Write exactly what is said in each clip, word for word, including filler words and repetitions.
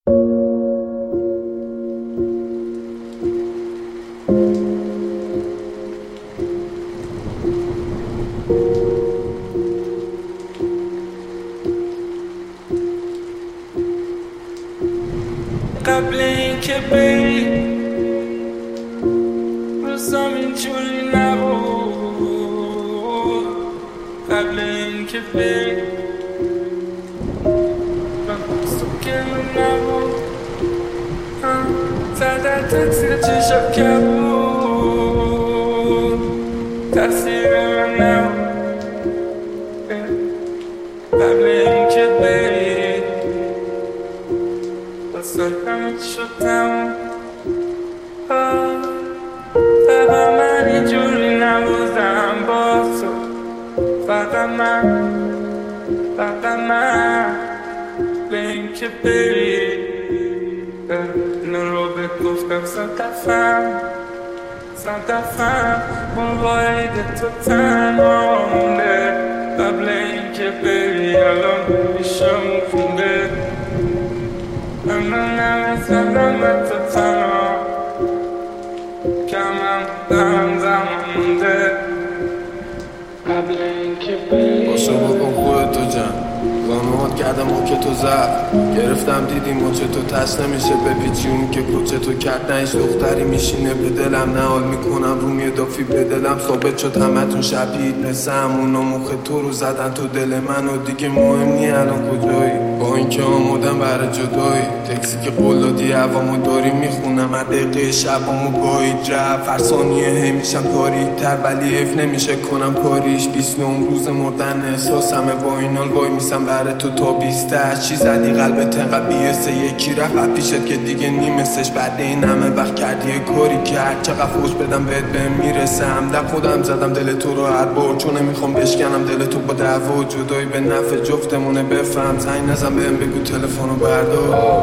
قبل اینکه بری روزام اینجوری نبود، قبل اینکه بری سکن نبود، زدن تاثیر چشم که بود، تاثیر من نبود. قبل اینکه بری همه شد تموم، فقط من اینجوری نبودم با تو، فقط من فقط من به اینکه بری اینو رو به گفتم صد دفعه صد دفعه موبایل تو تنها مونده. قبل اینکه بری الان پیشم خونده، من نمی‌زدم تو تنها کمم دارم زمان مونده. قبل اینکه بری باشو بکن خودتو جمع، قانوات کردم و که تو زد گرفتم دیدی مچه تو تش نمیشه بپیچی، اون که پوچه تو کرد نهیش دختری میشینه به دلم، نهال میکنم روم یه دافی به دلم ثابت شد همتون شبیهید مثل همونا، مخ تو رو زدن تو دل من و دیگه مهم نی الان کجایی، با اینکه آمودم برای جدایی تکسی که قول دادی هوامو داری میخونم هر دقیقه شبامو گاهید رفت هر ثانیه هی میشم تاریک تر ولی حیف نمیشه کنم کاریش. بیست و نه روز مردن احساسمه با این حال وای میسم برای تو تا بیسته چی زدی قلبت انقدر بیسته یکی رفت پیشت که دیگه نیمستش بعد این همه وقت کردی یه کاری کرد چقدر فوش بدم بهت بهم میرسه همدم خودم زدم دل تو رو هر بار چون نمیخوام بشکنم دل تو با دعوا و جدایی به نفع جفتمونه بفهم زنگ نزن بهم بگو تلفنو بردار.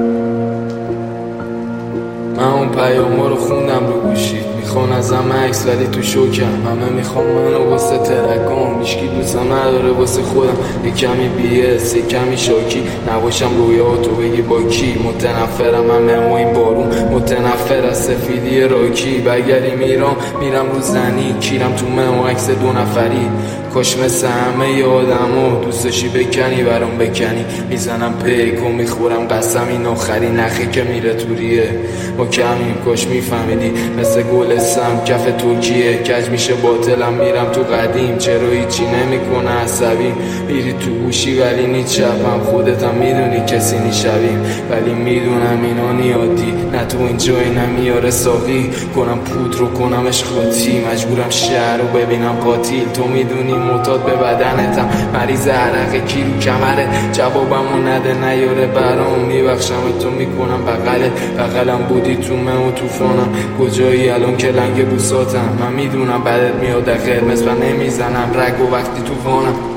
من اون پیاما رو خوندم رو گوشید میخوان ازم عکس ولی تو شوکم همه میخوام منو واسه ترکام هیچکی دوستم نداره واسه خودم یه کمی بیس یه کمی شاکی نباشم رویا تو بگی با کی متنفرم همه ما این بارون متنفر از سفیدی راکی بگریم ایران میرم رو زنی کیرم تو من و عکس دو نفری کاش مثل همه ی آدم دوست داشتی بکنی برام بکنی میزنم پیک و میخورم قسم این آخری نخی که میره توریه ما کمیم کاش میفهمیدی مثل گل سم کف ترکیه کج میشه باطلم میرم تو قدیم چرا هیچی نمیکنه عصبیم میری تو گوشی ولی نی چپم خودتم میدونی کسی نیشبیم ولی میدونم اینا نیادی نه تو این جایی نمیاره ساقی کنم پود رو کنمش خاطی مجبورم شهر رو ببینم قاتیل تو میدونی معتاد به بدنتم مریض عرق کی رو کمره جوابمو نده نیاره برام میبخشم تو میکنم بغلت بغلم بودی تو من و توفانم کجایی الان که لنگ بوساتم من میدونم بدت میاد قرمز و نمیزنم رگ و وقتی توفانم